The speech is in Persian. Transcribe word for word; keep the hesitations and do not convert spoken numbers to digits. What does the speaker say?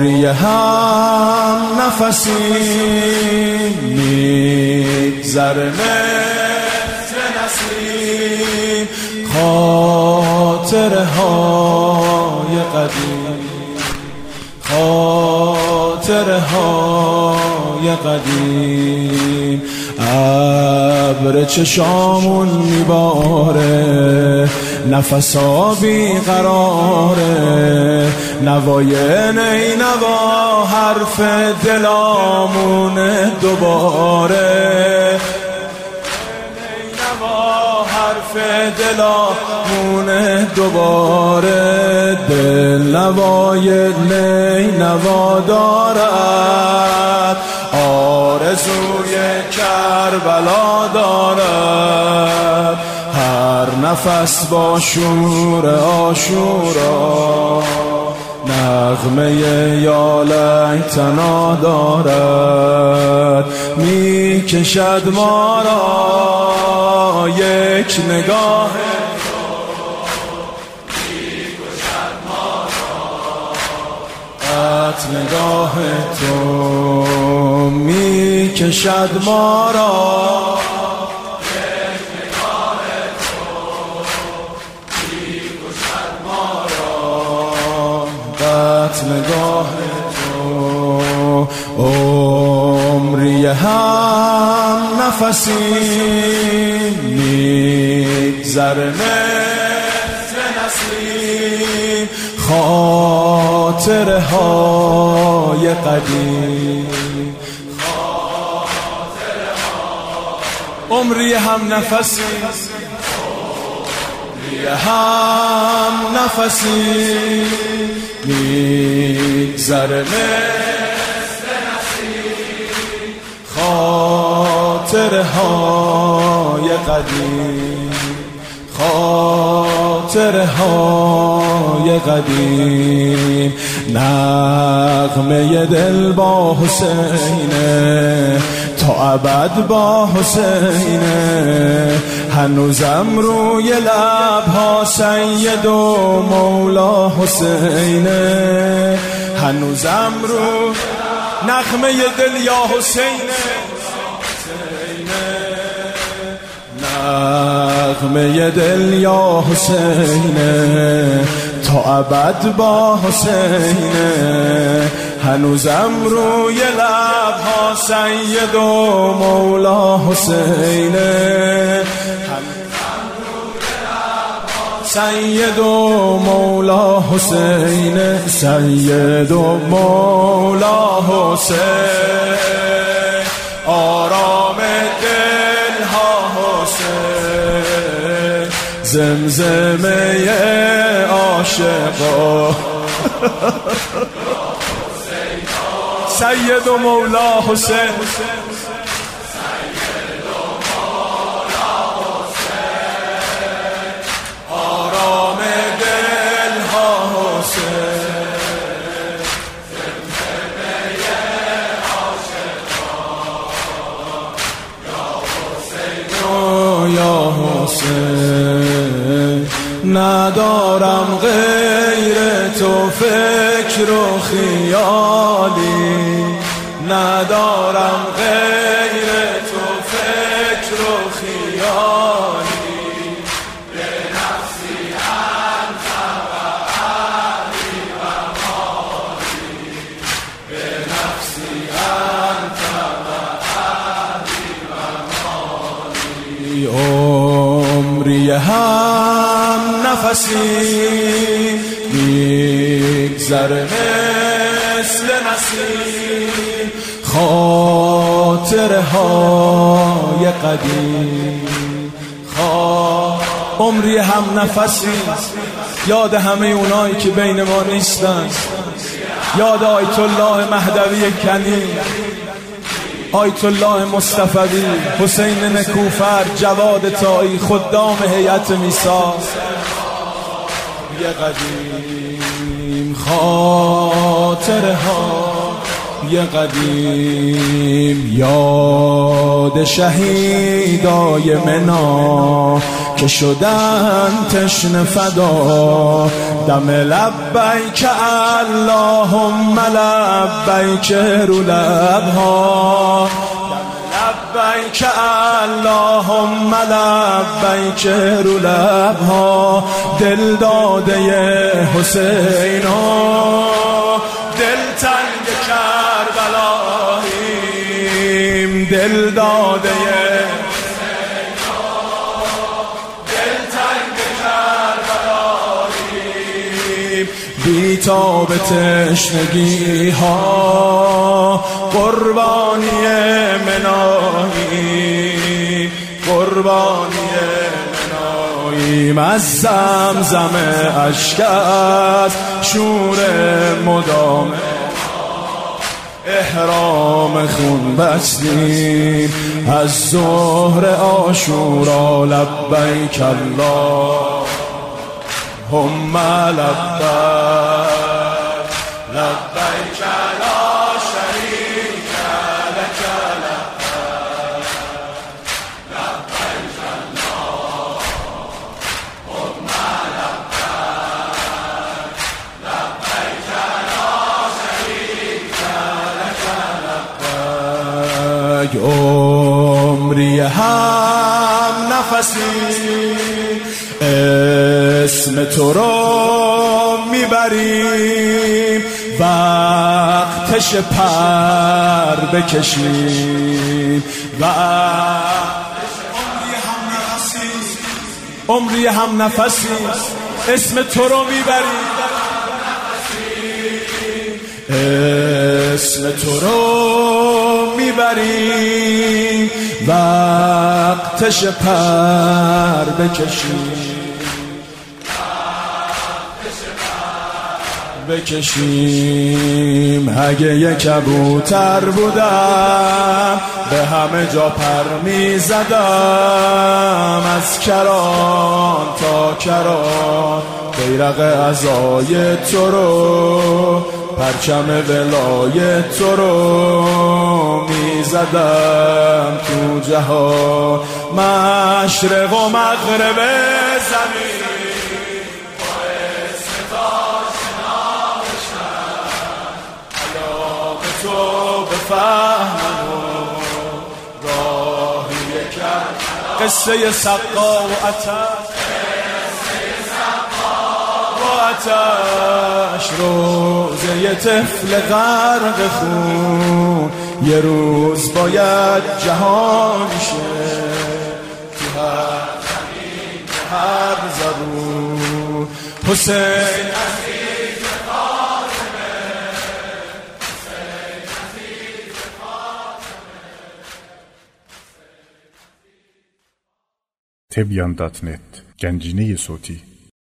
عمری هم نفسی میگذره مثل نسیم، خاطره های قدیم، خاطره های قدیم. ابر چشامون میباره، نفسا بیقراره، نوای نی نوا حرف دلامونه دوباره، نی نوا حرف دلامونه دوباره. دل نوای نی نوا دارد، آرزوی کربلا دارد، هر نفس با شور عاشورا نغمه یا لیتنا دارد. می کشد ما را یک نگاه نگاه تو، می کشد ما را یک نگاه تو، می کشد ما را بد نگاه تو. عمری هم نفسی میگذره مثل نسیم، خاطره های قدیم، خاطره های عمری هم نفسی، عمری هم نفسی میگذره مثل نسیم، خاطره های قدیم، خاطره های قدیم. نغمه دل با حسینه، تا ابد با حسینه، هنوزم روی لبها سید و مولا حسینه، هنوزم رو نغمه دل یا حسینه، نغمه دل یا حسینه، تا ابد با حسینه، هنوزم روی لبها سید و مولا حسینه، سید و مولا حسینه، سید و مولا حسین، آرام دل ها حسین، زمزمه عاشقا سید و مولا حسین، سید و مولا حسین، آرام دل ها حسین، زمزمه عاشقا یا حسین. ندارم غیر تو فکر و خیالی، ندارم غیر تو فکر و خیالی، به نفسی انت و اهلی و مالی، به نفسی انت و اهلی و مالی. عمری هم نفسی میگذره مثل نسیم، خاطره های قدیم، عمری هم نفسی. یاد همه اونایی که بین ما نیستن، یاد آیت الله مهدوی کنی، آیت الله مصطفی، حسین نکوفر، جواد طایی، خدام هیئت میثاق یه قدیم، خاطره ها یه قدیم. یاد شهیدای منا که شدن تشنه فدا، دم لبیک اللهم لبیک رو لبها، لبیک اللهم لبیک رو لبها. دل داده حسینا دل تنگ کربلاییم، دل داده حسینا دل تنگ کربلاییم. بی تاب تشنگی ها قربانی منایی، قربانی مناییم. از زمزم اشکت شور مدام احرام خون بستیم. از ظهر عاشورا لبیک اللهم لبیک، لبیک لا شریک لک لبیک، لبیک اللهم لبیک، لبیک لا شریک لک لبیک. عمری هم نفسی اسم تو رو میبریم، وقتش پر بکشیم. وقتش عمری هم نفسی اسم تو رو میبریم، اسم تو رو میبریم. وقتش پر بکشیم، بکشیم. اگه یک کبوتر بودم به همه جا پر می زدم، از کران تا کران بیرق عزای تو رو، پرچم ولای تو رو می زدم تو جهان. مشرق و مغرب زمین تو بفهمن و راهی کرد. قصه سقا و عطش، و عطش روزه طفل غرق خون. یه روز باید جهان شه تو هر زمین هر زبون. حسین تبیان دات نت گنجینه صوتی